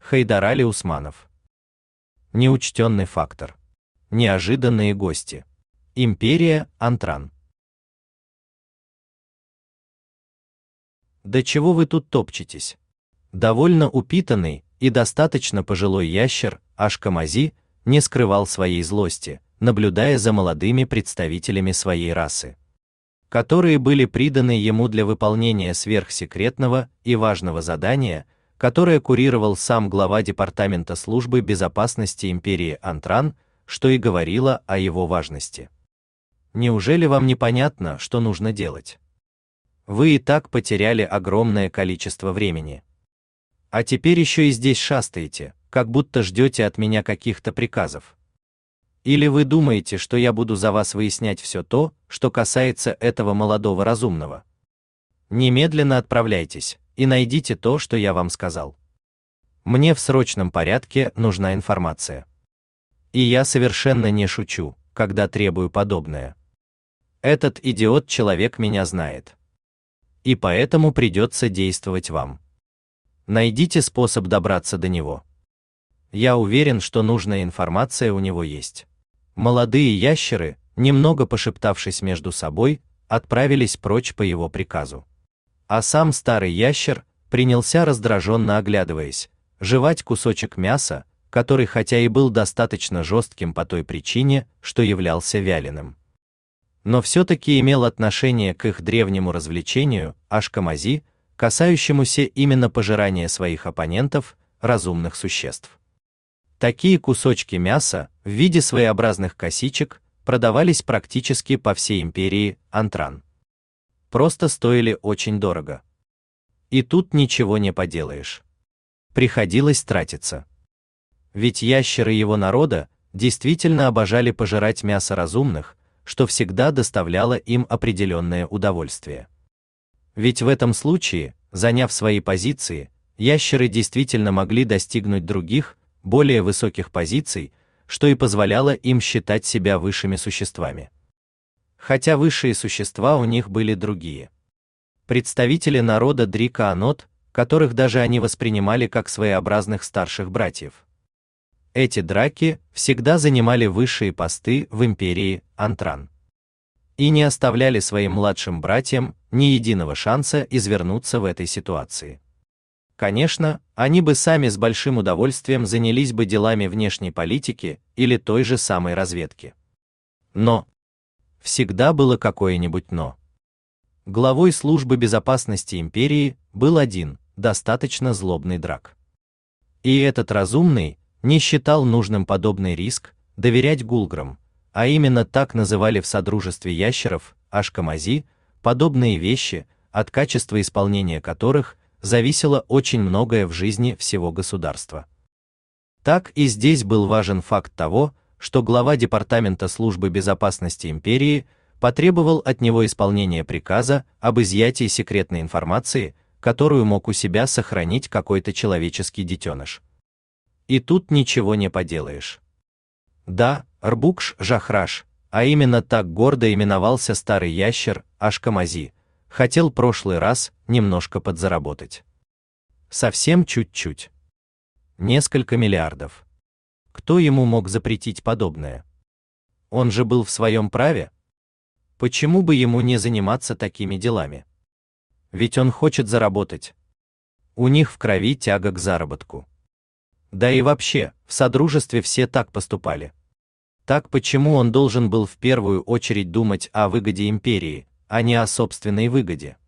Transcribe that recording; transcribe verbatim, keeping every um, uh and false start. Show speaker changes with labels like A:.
A: Хайдар Али Усманов. Неучтенный фактор. Неожиданные гости. Империя Антран. Да чего вы тут топчетесь? Довольно упитанный и достаточно пожилой ящер Ашкамази не скрывал своей злости, наблюдая за молодыми представителями своей расы, которые были приданы ему для выполнения сверхсекретного и важного задания, которое курировал сам глава департамента службы безопасности империи Антран, что и говорило о его важности. Неужели вам непонятно, что нужно делать? Вы и так потеряли огромное количество времени. А теперь еще и здесь шастаете, как будто ждете от меня каких-то приказов. Или вы думаете, что я буду за вас выяснять все то, что касается этого молодого разумного? Немедленно отправляйтесь и найдите то, что я вам сказал. Мне в срочном порядке нужна информация. И я совершенно не шучу, когда требую подобное. Этот идиот-человек меня знает. И поэтому придется действовать вам. Найдите способ добраться до него. Я уверен, что нужная информация у него есть. Молодые ящеры, немного пошептавшись между собой, отправились прочь по его приказу. А сам старый ящер принялся, раздраженно оглядываясь, жевать кусочек мяса, который хотя и был достаточно жестким по той причине, что являлся вяленым, но все-таки имел отношение к их древнему развлечению Ашкамази, касающемуся именно пожирания своих оппонентов, разумных существ. Такие кусочки мяса в виде своеобразных косичек продавались практически по всей империи Антран. Просто стоили очень дорого. И тут ничего не поделаешь. Приходилось тратиться. Ведь ящеры его народа действительно обожали пожирать мясо разумных, что всегда доставляло им определенное удовольствие. Ведь в этом случае, заняв свои позиции, ящеры действительно могли достигнуть других, более высоких позиций, что и позволяло им считать себя высшими существами. Хотя высшие существа у них были другие. Представители народа Дрика-Анот, которых даже они воспринимали как своеобразных старших братьев. Эти драки всегда занимали высшие посты в империи Антран и не оставляли своим младшим братьям ни единого шанса извернуться в этой ситуации. Конечно, они бы сами с большим удовольствием занялись бы делами внешней политики или той же самой разведки. Но всегда было какое-нибудь но. Главой службы безопасности империи был один, достаточно злобный драк. И этот разумный не считал нужным подобный риск доверять гулграм, а именно так называли в содружестве ящеров Ашкамази подобные вещи, от качества исполнения которых зависело очень многое в жизни всего государства. Так и здесь был важен факт того, что глава департамента службы безопасности империи потребовал от него исполнения приказа об изъятии секретной информации, которую мог у себя сохранить какой-то человеческий детеныш. И тут ничего не поделаешь. Да, Рбукш-Жахраш, а именно так гордо именовался старый ящер Ашкамази, хотел прошлый раз немножко подзаработать. Совсем чуть-чуть. Несколько миллиардов. Кто ему мог запретить подобное? Он же был в своем праве. Почему бы ему не заниматься такими делами? Ведь он хочет заработать. У них в крови тяга к заработку. Да и вообще, в содружестве все так поступали. Так почему он должен был в первую очередь думать о выгоде империи, а не о собственной выгоде?